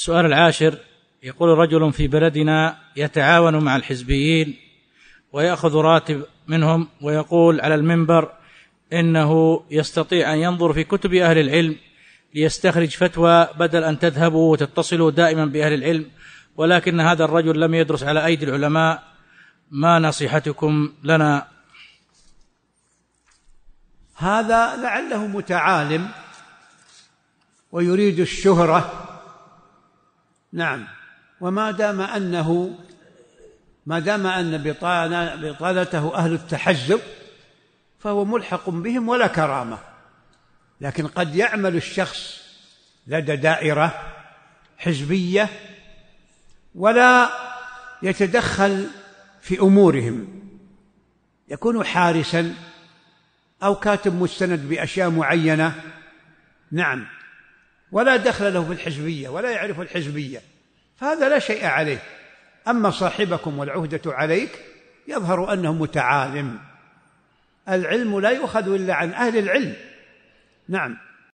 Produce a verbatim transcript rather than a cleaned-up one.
السؤال العاشر، يقول رجل في بلدنا يتعاون مع الحزبيين ويأخذ راتب منهم، ويقول على المنبر إنه يستطيع أن ينظر في كتب أهل العلم ليستخرج فتوى بدل أن تذهبوا وتتصلوا دائما بأهل العلم، ولكن هذا الرجل لم يدرس على أيدي العلماء، ما نصيحتكم لنا؟ هذا لعله متعالم ويريد الشهرة. نعم، وما دام أنه ما دام أن بطانته أهل التحزب فهو ملحق بهم ولا كرامة. لكن قد يعمل الشخص لدى دائرة حزبية ولا يتدخل في أمورهم، يكون حارسا أو كاتب مستند بأشياء معينة، نعم، ولا دخل له في الحزبية ولا يعرف الحزبية، فهذا لا شيء عليه. أما صاحبكم والعهدة عليك يظهر أنه متعالم. العلم لا يؤخذ إلا عن أهل العلم. نعم.